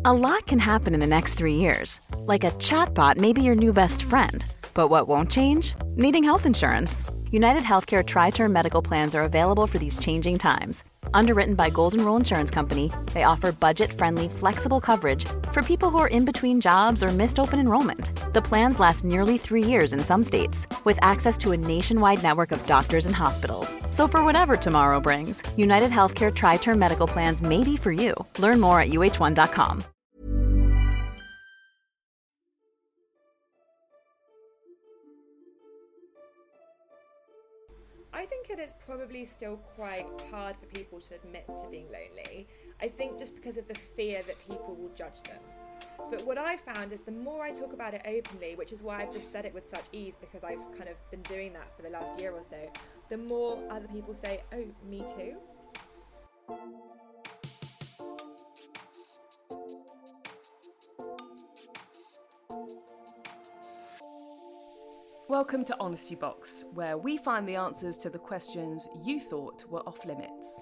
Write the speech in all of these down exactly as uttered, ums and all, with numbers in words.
A lot can happen in the next three years. Like a chatbot may be your new best friend. But what won't change? Needing health insurance. United Healthcare Tri-Term Medical Plans are available for these changing times. Underwritten by Golden Rule Insurance Company, they offer budget-friendly, flexible coverage for people who are in between jobs or missed open enrollment. The plans last nearly three years in some states, with access to a nationwide network of doctors and hospitals. So for whatever tomorrow brings, United Healthcare Tri-Term Medical Plans may be for you. Learn more at U H one dot com. I think it is probably still quite hard for people to admit to being lonely. I think just because of the fear that people will judge them. But what I found is the more I talk about it openly, which is why I've just said it with such ease because I've kind of been doing that for the last year or so, the more other people say, oh, me too. Welcome to Honesty Box, where we find the answers to the questions you thought were off limits.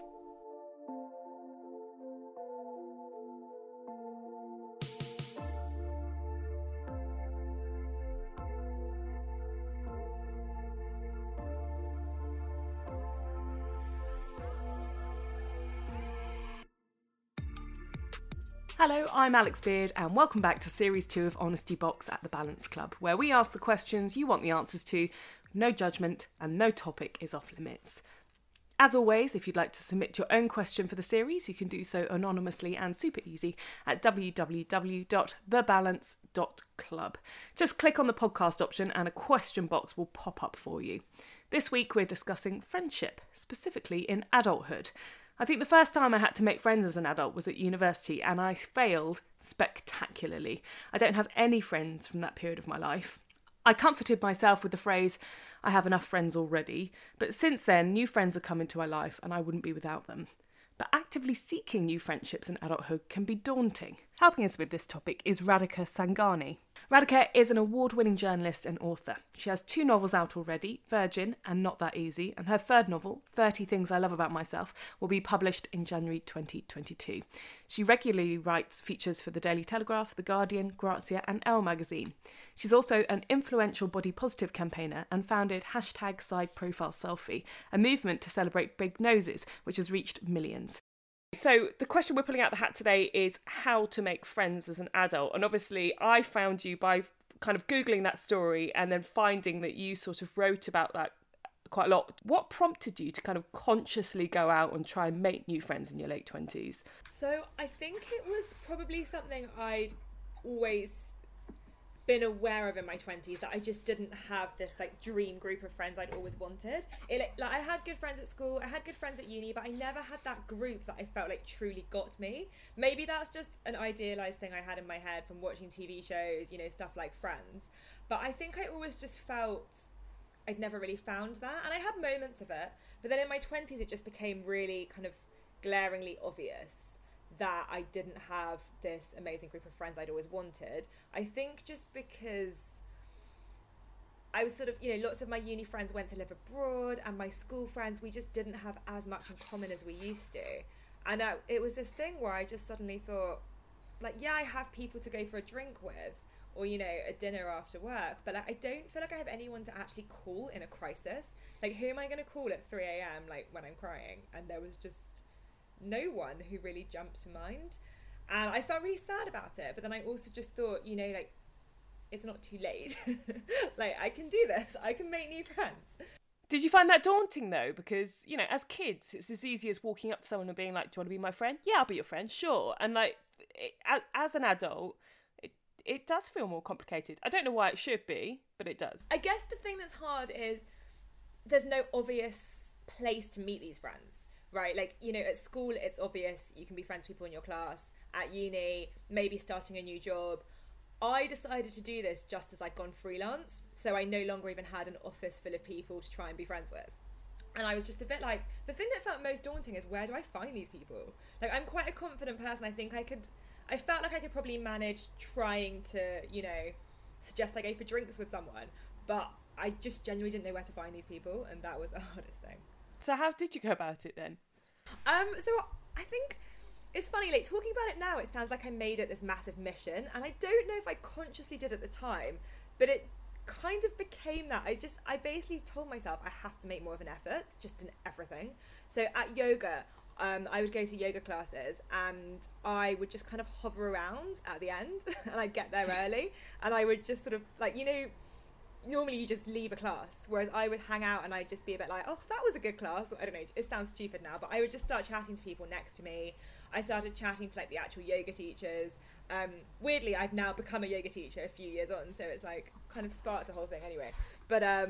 Hello, I'm Alex Beard and welcome back to Series two of Honesty Box at the Balance Club, where we ask the questions you want the answers to, no judgment and no topic is off limits. As always, if you'd like to submit your own question for the series, you can do so anonymously and super easy at w w w dot the balance dot club. Just click on the podcast option and a question box will pop up for you. This week we're discussing friendship, specifically in adulthood. I think the first time I had to make friends as an adult was at university and I failed spectacularly. I don't have any friends from that period of my life. I comforted myself with the phrase, I have enough friends already, but since then new friends have come into my life and I wouldn't be without them. But actively seeking new friendships in adulthood can be daunting. Helping us with this topic is Radhika Sangani. Radhika is an award-winning journalist and author. She has two novels out already, Virgin and Not That Easy, and her third novel, thirty Things I Love About Myself, will be published in January twenty twenty-two. She regularly writes features for The Daily Telegraph, The Guardian, Grazia and Elle magazine. She's also an influential body positive campaigner and founded hashtag Side Profile Selfie, a movement to celebrate big noses, which has reached millions. So the question we're pulling out the hat today is how to make friends as an adult. And obviously I found you by kind of Googling that story and then finding that you sort of wrote about that quite a lot. What prompted you to kind of consciously go out and try and make new friends in your late twenties? So I think it was probably something I'd always been aware of in my twenties, that I just didn't have this like dream group of friends I'd always wanted. It, like I had good friends at school, I had good friends at uni, but I never had that group that I felt like truly got me. Maybe that's just an idealized thing I had in my head from watching T V shows, you know, stuff like Friends. But I think I always just felt I'd never really found that, and I had moments of it, but then in my twenties it just became really kind of glaringly obvious that I didn't have this amazing group of friends I'd always wanted. I think just because I was sort of, you know, lots of my uni friends went to live abroad and my school friends, we just didn't have as much in common as we used to. And I, it was this thing where I just suddenly thought, like, yeah, I have people to go for a drink with or, you know, a dinner after work, but like, I don't feel like I have anyone to actually call in a crisis. Like, who am I going to call at three a.m. like when I'm crying? And there was just no one who really jumped to mind, and I felt really sad about it. But then I also just thought, you know, like, it's not too late. Like, I can do this, I can make new friends. Did you find that daunting though? Because, you know, as kids it's as easy as walking up to someone and being like, do you want to be my friend? Yeah, I'll be your friend, sure. And like it, as an adult it, it does feel more complicated. I don't know why it should be, but it does. I guess the thing that's hard is there's no obvious place to meet these friends. Right, like, you know, at school it's obvious you can be friends with people in your class. At uni, maybe starting a new job. I decided to do this just as I'd gone freelance, so I no longer even had an office full of people to try and be friends with. And I was just a bit like, the thing that felt most daunting is, where do I find these people? Like, I'm quite a confident person. I think I could, I felt like I could probably manage trying to, you know, suggest I go for drinks with someone, but I just genuinely didn't know where to find these people, and that was the hardest thing. So how did you go about it then? Um, so I think it's funny, like talking about it now, it sounds like I made it this massive mission, and I don't know if I consciously did at the time, but it kind of became that. I just, I basically told myself I have to make more of an effort, just in everything. So at yoga, um, I would go to yoga classes, and I would just kind of hover around at the end, and I'd get there early, and I would just sort of, like, you know, normally you just leave a class, whereas I would hang out and I'd just be a bit like, oh, that was a good class. I don't know, it sounds stupid now, but I would just start chatting to people next to me. I started chatting to like the actual yoga teachers. Um, weirdly, I've now become a yoga teacher a few years on, so it's like kind of sparked the whole thing anyway. But um,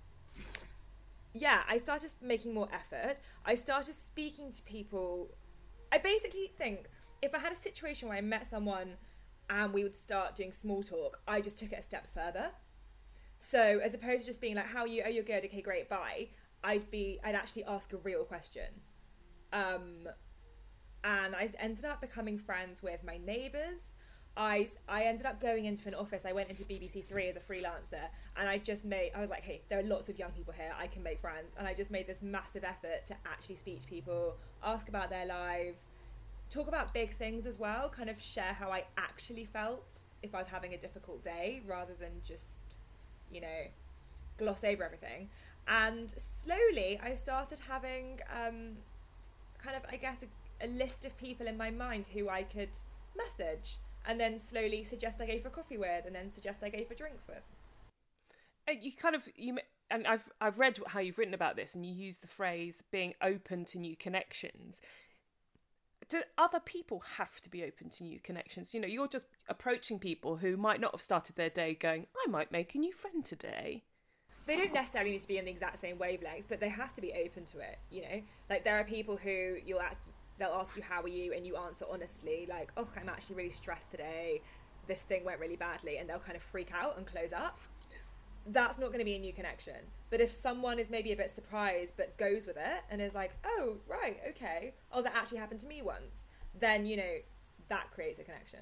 yeah, I started making more effort. I started speaking to people. I basically think if I had a situation where I met someone and we would start doing small talk, I just took it a step further. So as opposed to just being like, how are you? Oh, you're good. Okay, great. Bye. I'd be, I'd actually ask a real question. Um, and I ended up becoming friends with my neighbours. I, I ended up going into an office. I went into B B C Three as a freelancer, and I just made, I was like, hey, there are lots of young people here. I can make friends. And I just made this massive effort to actually speak to people, ask about their lives, talk about big things as well, kind of share how I actually felt if I was having a difficult day, rather than just, you know, gloss over everything. And slowly I started having um, kind of, I guess, a, a list of people in my mind who I could message, and then slowly suggest I go for coffee with, and then suggest I go for drinks with. And you kind of, you and I've I've read how you've written about this, and you use the phrase being open to new connections. Do other people have to be open to new connections? You know, you're just approaching people who might not have started their day going, I might make a new friend today. They don't necessarily need to be in the exact same wavelength, but they have to be open to it, you know? Like, there are people who you'll act, they'll ask you, how are you? And you answer honestly, like, oh, I'm actually really stressed today. This thing went really badly. And they'll kind of freak out and close up. That's not going to be a new connection. But if someone is maybe a bit surprised but goes with it and is like, oh, right, okay, oh, that actually happened to me once, then, you know, that creates a connection.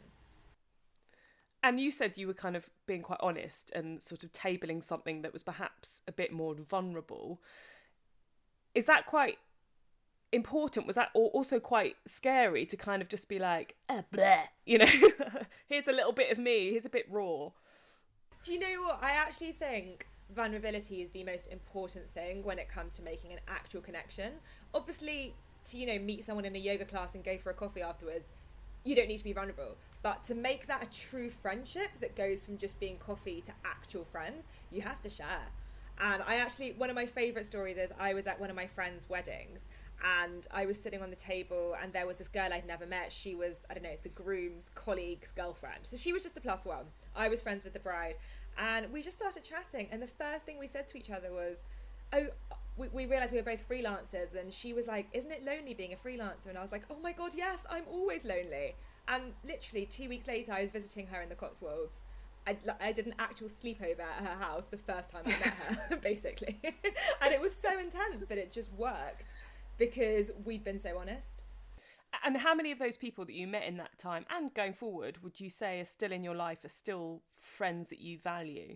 And you said you were kind of being quite honest and sort of tabling something that was perhaps a bit more vulnerable. Is that quite important? Was that also quite scary to kind of just be like, eh, bleh, you know, here's a little bit of me, here's a bit raw? Do you know what? I actually think vulnerability is the most important thing when it comes to making an actual connection. Obviously, to, you know, meet someone in a yoga class and go for a coffee afterwards, you don't need to be vulnerable. But to make that a true friendship that goes from just being coffee to actual friends, you have to share. And I actually, one of my favourite stories is I was at one of my friends' weddings, and I was sitting on the table, and there was this girl I'd never met. She was, I don't know, the groom's colleague's girlfriend. So she was just a plus one. I was friends with the bride. And we just started chatting. And the first thing we said to each other was, oh, we, we realised we were both freelancers. And she was like, isn't it lonely being a freelancer? And I was like, oh my God, yes, I'm always lonely. And literally two weeks later, I was visiting her in the Cotswolds. I, I did an actual sleepover at her house the first time I met her, basically. And it was so intense, but it just worked because we'd been so honest. And how many of those people that you met in that time and going forward would you say are still in your life, are still friends that you value?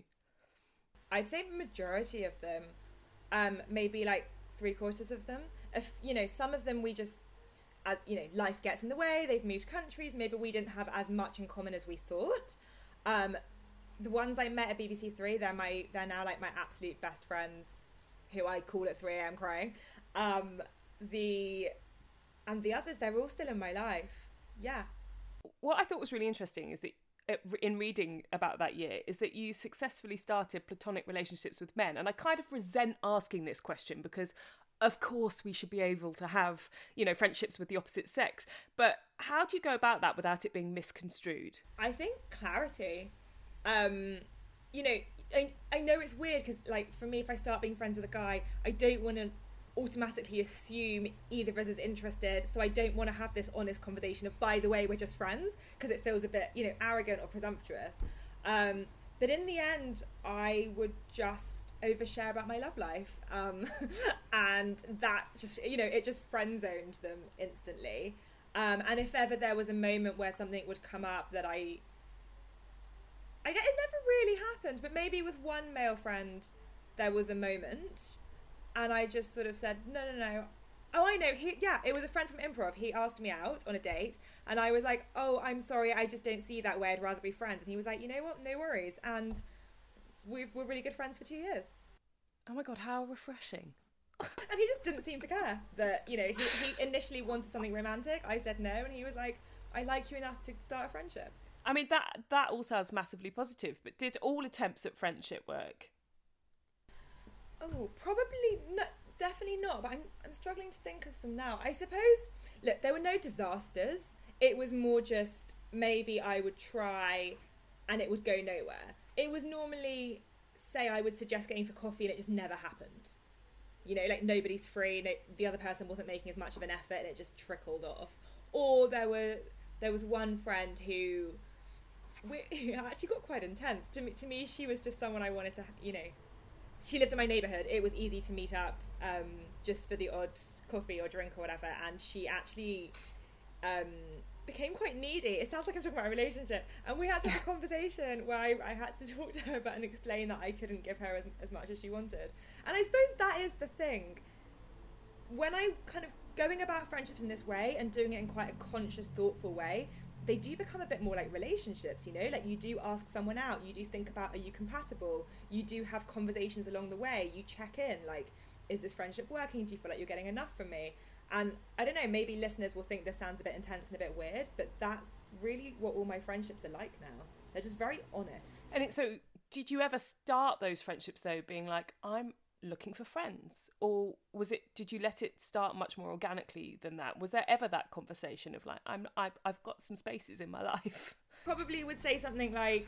I'd say majority of them, um, maybe like three quarters of them. If, you know, some of them we just, as you know, life gets in the way, they've moved countries, maybe we didn't have as much in common as we thought. Um, the ones I met at B B C Three, they're my, they're now like my absolute best friends who I call at three a.m. crying. Um, the... And the others, they're all still in my life. Yeah. What I thought was really interesting is that in reading about that year is that you successfully started platonic relationships with men. And I kind of resent asking this question because, of course, we should be able to have, you know, friendships with the opposite sex. But how do you go about that without it being misconstrued? I think clarity. Um, you know, I, I know it's weird because, like, for me, if I start being friends with a guy, I don't want to automatically assume either of us is interested, so I don't want to have this honest conversation of, by the way, we're just friends, because it feels a bit, you know, arrogant or presumptuous. Um, but in the end, I would just overshare about my love life, um, and that just, you know, it just friend zoned them instantly. Um, and if ever there was a moment where something would come up that I, I get, it never really happened, but maybe with one male friend, there was a moment. And I just sort of said, no, no, no, Oh, I know. He, yeah, it was a friend from improv. He asked me out on a date, and I was like, "Oh, I'm sorry, I just don't see you that way. I'd rather be friends." And he was like, "You know what? No worries." And we've, we're really good friends for two years. Oh my God, how refreshing! And he just didn't seem to care that, you know, he, he initially wanted something romantic. I said no, and he was like, "I like you enough to start a friendship." I mean, that that all sounds massively positive. But did all attempts at friendship work? Oh, probably not. Definitely not, but I'm I'm struggling to think of some now. I suppose, look, there were no disasters. It was more just maybe I would try and it would go nowhere. It was normally, say I would suggest getting for coffee and it just never happened. You know, like nobody's free, no, the other person wasn't making as much of an effort and it just trickled off. Or there were there was one friend who we, actually got quite intense. To me, to me, she was just someone I wanted to, you know, she lived in my neighbourhood. It was easy to meet up um, just for the odd coffee or drink or whatever. And she actually um, became quite needy. It sounds like I'm talking about a relationship. And we had to have a conversation where I, I had to talk to her about and explain that I couldn't give her as, as much as she wanted. And I suppose that is the thing. When I'm kind of going about friendships in this way and doing it in quite a conscious, thoughtful way, they do become a bit more like relationships, you know, like you do ask someone out, you do think about, are you compatible? You do have conversations along the way, you check in, like, is this friendship working? Do you feel like you're getting enough from me? And I don't know, maybe listeners will think this sounds a bit intense and a bit weird, but that's really what all my friendships are like now. They're just very honest. And it, so did you ever start those friendships though being like, I'm looking for friends, or was it, did you let it start much more organically than that? Was there ever that conversation of like, I'm I've, I've got some spaces in my life? Probably would say something like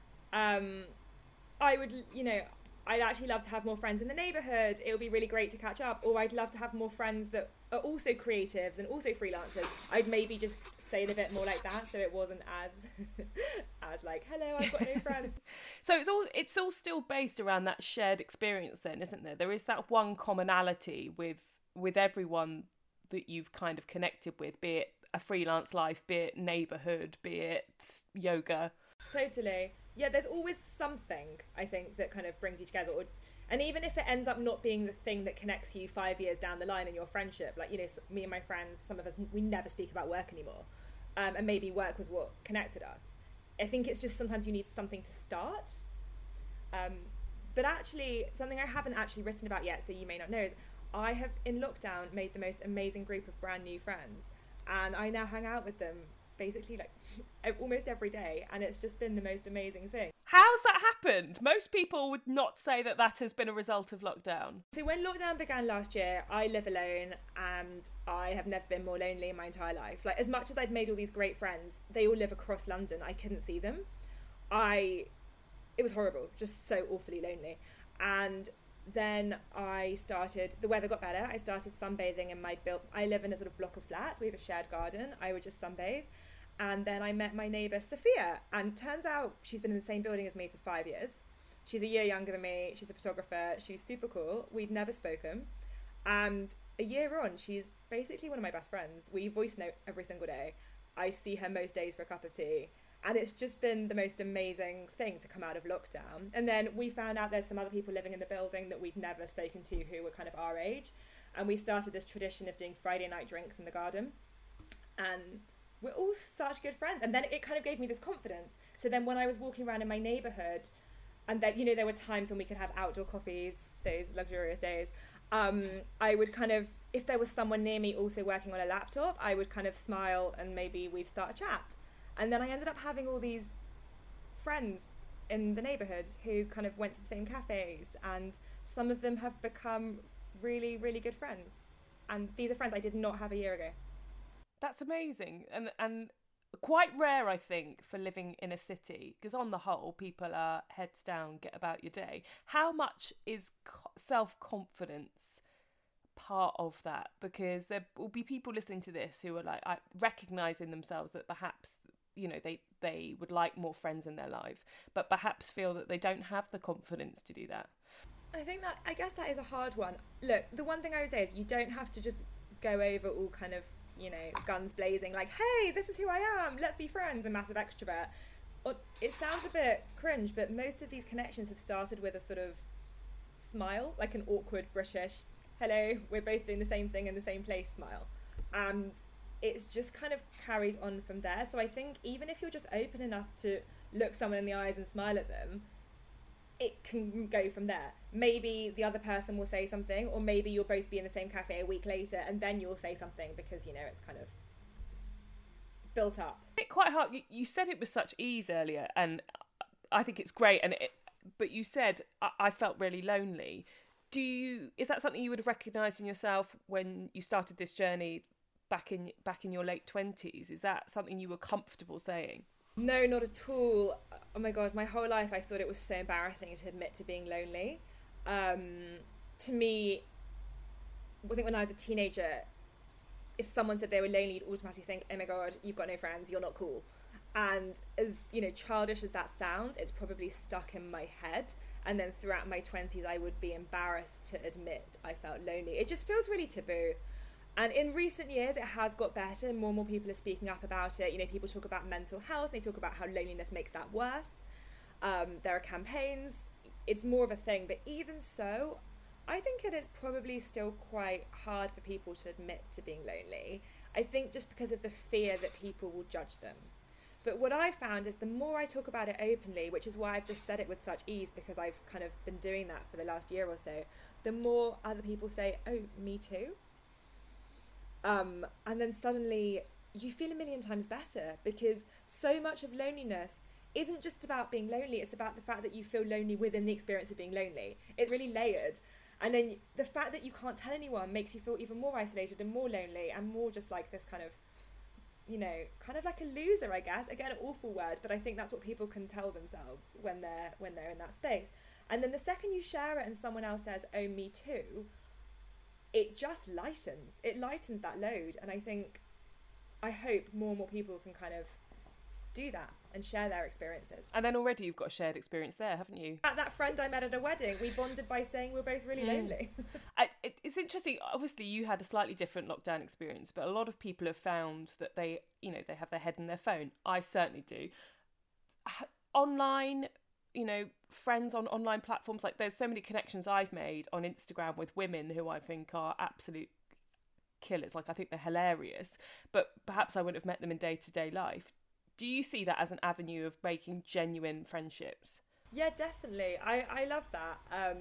um I would, you know, I'd actually love to have more friends in the neighbourhood, it would be really great to catch up, or I'd love to have more friends that are also creatives and also freelancers. I'd maybe just say it a bit more like that, so it wasn't as as like, hello, I've got no friends. So it's all it's all still based around that shared experience then, isn't there? There is that one commonality with with everyone that you've kind of connected with, be it a freelance life, be it neighbourhood, be it yoga. Totally. Yeah, there's always something, I think, that kind of brings you together. Or, and even if it ends up not being the thing that connects you five years down the line in your friendship, like, you know, me and my friends, some of us, we never speak about work anymore. Um, and maybe work was what connected us. I think it's just sometimes you need something to start. Um, but actually, something I haven't actually written about yet, so you may not know, is I have, in lockdown, made the most amazing group of brand new friends. And I now hang out with them basically like almost every day, and it's just been the most amazing thing. How's that happened? Most people would not say that that has been a result of lockdown. So when lockdown began last year, I live alone, and I have never been more lonely in my entire life. Like, as much as I'd made all these great friends, they all live across London. I couldn't see them. I it was horrible, just so awfully lonely. And then I started, the weather got better, I started sunbathing in my built, I live in a sort of block of flats, we have a shared garden, I would just sunbathe. And then I met my neighbour Sophia, and turns out she's been in the same building as me for five years. She's a year younger than me, she's a photographer, she's super cool, we'd never spoken. And a year on, she's basically one of my best friends. We voice note every single day. I see her most days for a cup of tea. And it's just been the most amazing thing to come out of lockdown. And then we found out there's some other people living in the building that we'd never spoken to who were kind of our age. And we started this tradition of doing Friday night drinks in the garden. And we're all such good friends. And then it kind of gave me this confidence. So then when I was walking around in my neighbourhood, and that, you know, there were times when we could have outdoor coffees, those luxurious days, um, I would kind of, if there was someone near me also working on a laptop, I would kind of smile and maybe we'd start a chat. And then I ended up having all these friends in the neighbourhood who kind of went to the same cafes, and some of them have become really, really good friends. And these are friends I did not have a year ago. That's amazing. And and quite rare, I think, for living in a city, because on the whole, people are heads down, get about your day. How much is self-confidence part of that? Because there will be people listening to this who are like, I, recognising themselves that perhaps, you know, they, they would like more friends in their life, but perhaps feel that they don't have the confidence to do that. I think that, I guess that is a hard one. Look, the one thing I would say is you don't have to just go over all kind of, you know, guns blazing, like, hey, this is who I am, let's be friends, a massive extrovert. Or, it sounds a bit cringe, but most of these connections have started with a sort of smile, like an awkward British, hello, we're both doing the same thing in the same place smile. And it's just kind of carried on from there. So I think even if you're just open enough to look someone in the eyes and smile at them, it can go from there. Maybe the other person will say something, or maybe you'll both be in the same cafe a week later and then you'll say something because, you know, it's kind of built up. It's quite hard. You said it with such ease earlier, and I think it's great. And it, but you said, I, I felt really lonely. Do you, is that something you would have recognised in yourself when you started this journey back in back in your late twenties? Is that something you were comfortable saying? No, not at all. Oh my God, my whole life I thought it was so embarrassing to admit to being lonely. Um, to me, I think when I was a teenager, if someone said they were lonely, you'd automatically think, oh my God, you've got no friends, you're not cool. And as, you know, childish as that sounds, it's probably stuck in my head. And then throughout my twenties, I would be embarrassed to admit I felt lonely. It just feels really taboo. And in recent years, it has got better. More and more people are speaking up about it. You know, people talk about mental health. They talk about how loneliness makes that worse. Um, there are campaigns. It's more of a thing. But even so, I think it is probably still quite hard for people to admit to being lonely. I think just because of the fear that people will judge them. But what I found is the more I talk about it openly, which is why I've just said it with such ease, because I've kind of been doing that for the last year or so, the more other people say, oh, me too. Um, and then suddenly you feel a million times better, because so much of loneliness isn't just about being lonely. It's about the fact that you feel lonely within the experience of being lonely. It's really layered. And then the fact that you can't tell anyone makes you feel even more isolated and more lonely and more just like this kind of, you know, kind of like a loser, I guess. Again, an awful word, but I think that's what people can tell themselves when they're when they're in that space. And then the second you share it and someone else says, oh, me too, it just lightens. It lightens that load. And I think, I hope more and more people can kind of do that and share their experiences. And then already you've got a shared experience there, haven't you? At that friend I met at a wedding, we bonded by saying we're both really mm. lonely. I, it, it's interesting. Obviously, you had a slightly different lockdown experience, but a lot of people have found that they, you know, they have their head in their phone. I certainly do. Online, you know, friends on online platforms, like there's so many connections I've made on Instagram with women who I think are absolute killers. Like, I think they're hilarious, but perhaps I wouldn't have met them in day-to-day life. Do you see that as an avenue of making genuine friendships? Yeah, definitely. I, I love that. Um,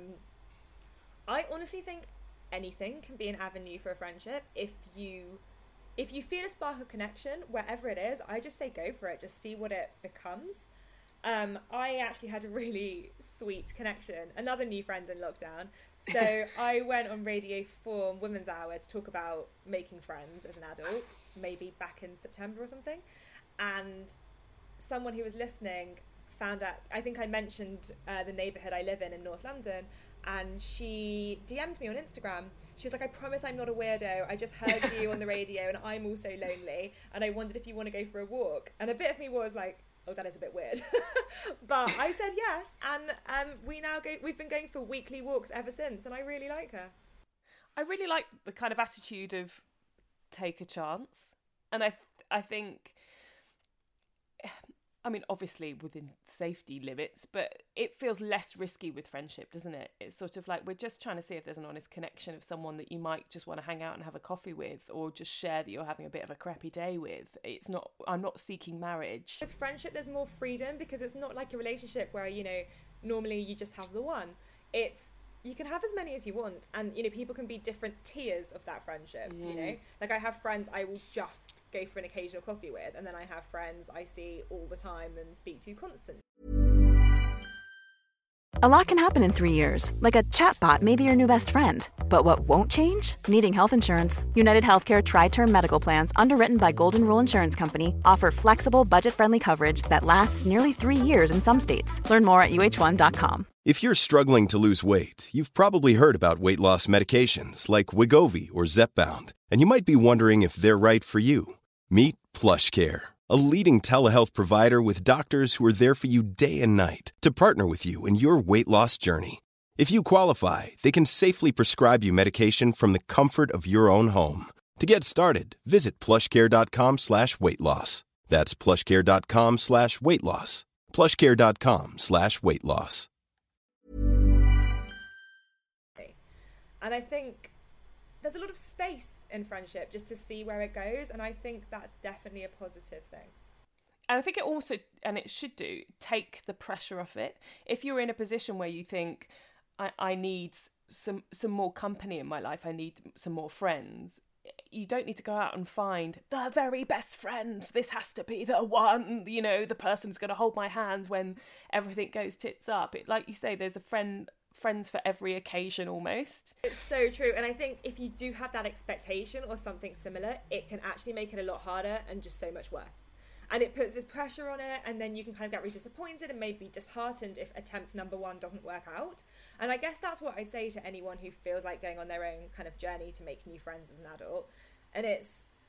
I honestly think anything can be an avenue for a friendship. If you if you feel a spark of connection, wherever it is, I just say go for it. Just see what it becomes. Um, I actually had a really sweet connection, another new friend in lockdown. So I went on Radio four Women's Hour to talk about making friends as an adult, maybe back in September or something. And someone who was listening found out, I think I mentioned uh, the neighbourhood I live in in North London, and she D M'd me on Instagram. She was like, I promise I'm not a weirdo. I just heard you on the radio and I'm also lonely, and I wondered if you want to go for a walk. And a bit of me was like, oh, that is a bit weird. But I said yes, and um, we now go, we've been going for weekly walks ever since, and I really like her. I really like the kind of attitude of take a chance. And I, th- I think... I mean, obviously within safety limits, but it feels less risky with friendship, doesn't it? It's sort of like we're just trying to see if there's an honest connection of someone that you might just want to hang out and have a coffee with, or just share that you're having a bit of a crappy day with. It's not, I'm not seeking marriage. With friendship, there's more freedom, because it's not like a relationship where, you know, normally you just have the one. It's, you can have as many as you want, and, you know, people can be different tiers of that friendship, mm. you know? Like, I have friends I will just go for an occasional coffee with, and then I have friends I see all the time and speak to constantly. A lot can happen in three years, like a chatbot may be your new best friend. But what won't change? Needing health insurance. United Healthcare Tri-Term Medical Plans, underwritten by Golden Rule Insurance Company, offer flexible, budget-friendly coverage that lasts nearly three years in some states. Learn more at U H one dot com. If you're struggling to lose weight, you've probably heard about weight loss medications like Wegovy or Zepbound, and you might be wondering if they're right for you. Meet PlushCare, a leading telehealth provider with doctors who are there for you day and night to partner with you in your weight loss journey. If you qualify, they can safely prescribe you medication from the comfort of your own home. To get started, visit plushcare.com slash weight loss. That's plushcare.com slash weight loss. plushcare.com slash weight loss. And I think there's a lot of space in friendship just to see where it goes, and I think that's definitely a positive thing. And I think it also, and it should do, take the pressure off it. If you're in a position where you think, I, I need some some more company in my life, I need some more friends, you don't need to go out and find the very best friend. This has to be the one, you know, the person who's going to hold my hand when everything goes tits up. It, like you say, there's a friend, friends for every occasion almost. It's so true. And I think if you do have that expectation or something similar, it can actually make it a lot harder and just so much worse. And it puts this pressure on it, and then you can kind of get really disappointed and maybe disheartened if attempt number one doesn't work out. And I guess that's what I'd say to anyone who feels like going on their own kind of journey to make new friends as an adult. And it's,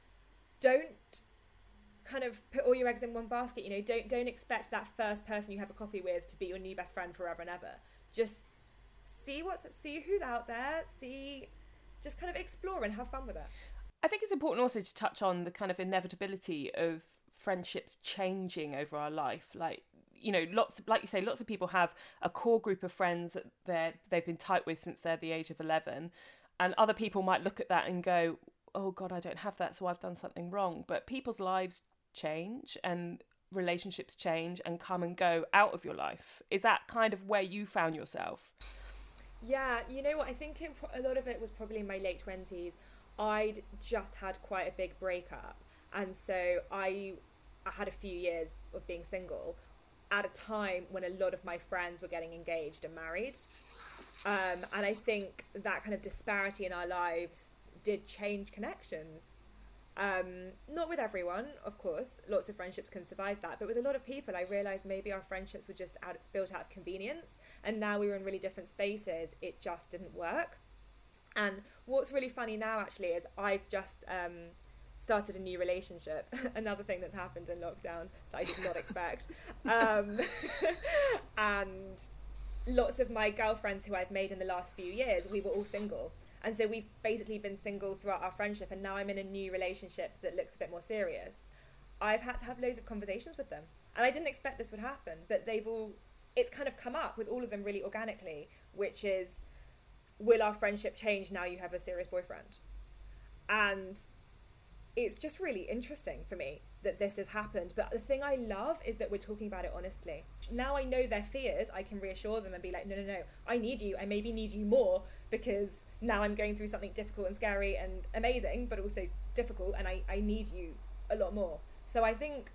don't kind of put all your eggs in one basket, you know, don't don't expect that first person you have a coffee with to be your new best friend forever and ever. Just see what's, see who's out there, see, just kind of explore and have fun with it. I think it's important also to touch on the kind of inevitability of friendships changing over our life. Like, you know, lots of, like you say, lots of people have a core group of friends that they're they've been tight with since they're the age of eleven, and other people might look at that and go, oh god, I don't have that, so I've done something wrong. But people's lives change and relationships change and come and go out of your life. Is that kind of where you found yourself? Yeah, you know what, I think it, a lot of it was probably in my late twenties. I'd just had quite a big breakup, and so I I had a few years of being single at a time when a lot of my friends were getting engaged and married. Um, and I think that kind of disparity in our lives did change connections. Um, not with everyone, of course. Lots of friendships can survive that. But with a lot of people, I realised maybe our friendships were just out, built out of convenience. And now we were in really different spaces. It just didn't work. And what's really funny now, actually, is I've just... Um, started a new relationship. Another thing that's happened in lockdown that I did not expect. Um, and lots of my girlfriends who I've made in the last few years, we were all single. And so we've basically been single throughout our friendship, and now I'm in a new relationship that looks a bit more serious. I've had to have loads of conversations with them. And I didn't expect this would happen, but they've all, it's kind of come up with all of them really organically, which is, will our friendship change now you have a serious boyfriend? And it's just really interesting for me that this has happened. But the thing I love is that we're talking about it honestly. Now I know their fears, I can reassure them and be like, no, no, no, I need you. I maybe need you more because now I'm going through something difficult and scary and amazing, but also difficult, and I, I need you a lot more. So I think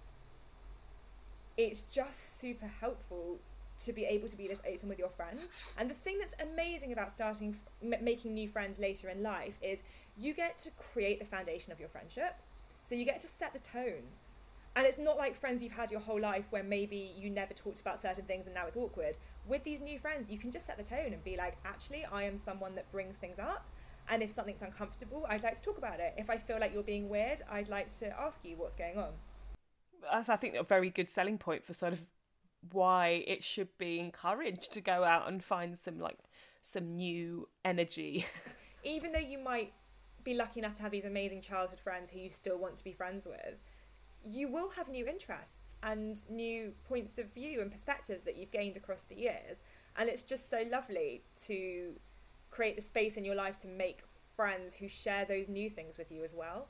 it's just super helpful to be able to be this open with your friends. And the thing that's amazing about starting m- making new friends later in life is you get to create the foundation of your friendship. So you get to set the tone. And it's not like friends you've had your whole life where maybe you never talked about certain things and now it's awkward. With these new friends, you can just set the tone and be like, actually, I am someone that brings things up. And if something's uncomfortable, I'd like to talk about it. If I feel like you're being weird, I'd like to ask you what's going on. That's, I think, a very good selling point for sort of why it should be encouraged to go out and find some like some new energy. Even though you might be lucky enough to have these amazing childhood friends who you still want to be friends with, you will have new interests and new points of view and perspectives that you've gained across the years. And it's just so lovely to create the space in your life to make friends who share those new things with you as well.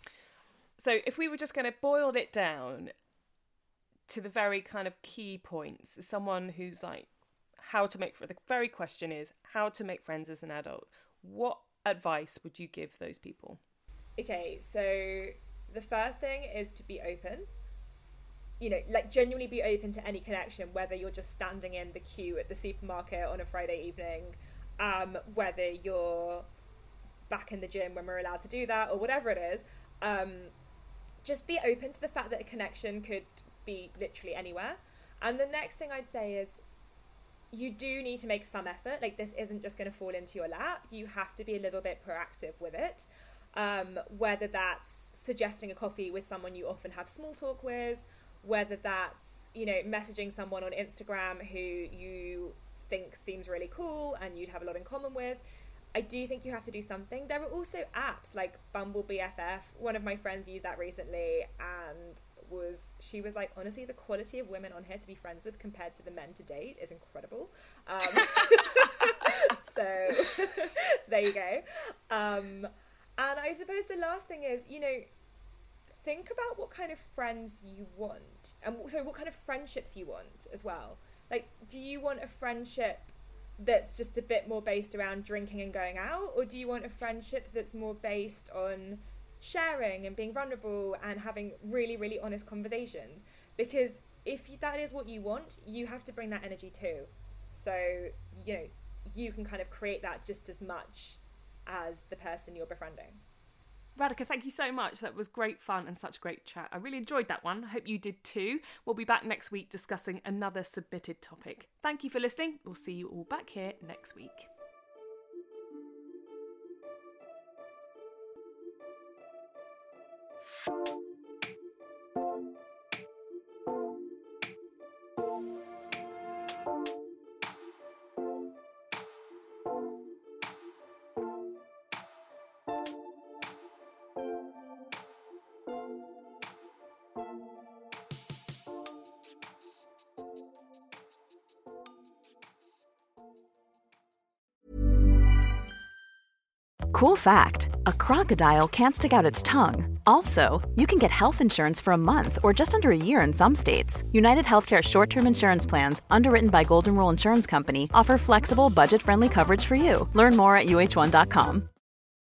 So if we were just going to boil it down to the very kind of key points, someone who's like, how to make, for the very question is how to make friends as an adult, what advice would you give those people? Okay, so the first thing is to be open. You know, like genuinely be open to any connection, whether you're just standing in the queue at the supermarket on a Friday evening, um, whether you're back in the gym when we're allowed to do that, or whatever it is. Um, just be open to the fact that a connection could be literally anywhere. And the next thing I'd say is you do need to make some effort. Like, this isn't just going to fall into your lap. You have to be a little bit proactive with it. Um, whether that's suggesting a coffee with someone you often have small talk with, whether that's, you know, messaging someone on Instagram who you think seems really cool and you'd have a lot in common with. I do think you have to do something. There are also apps like Bumble B F F. One of my friends used that recently and was she was like, honestly, the quality of women on here to be friends with compared to the men to date is incredible. Um, So there you go. Um, and I suppose the last thing is, you know, think about what kind of friends you want, and so what kind of friendships you want as well. Like, do you want a friendship that's just a bit more based around drinking and going out, or do you want a friendship that's more based on sharing and being vulnerable and having really, really honest conversations? Because if that is what you want, you have to bring that energy too. So, you know, you can kind of create that just as much as the person you're befriending. Radhika, thank you so much. That was great fun and such great chat. I really enjoyed that one. Hope you did too. We'll be back next week discussing another submitted topic. Thank you for listening. We'll see you all back here next week. Cool fact, a crocodile can't stick out its tongue. Also, you can get health insurance for a month or just under a year in some states. United Healthcare short-term insurance plans, underwritten by Golden Rule Insurance Company, offer flexible, budget-friendly coverage for you. Learn more at U H one dot com.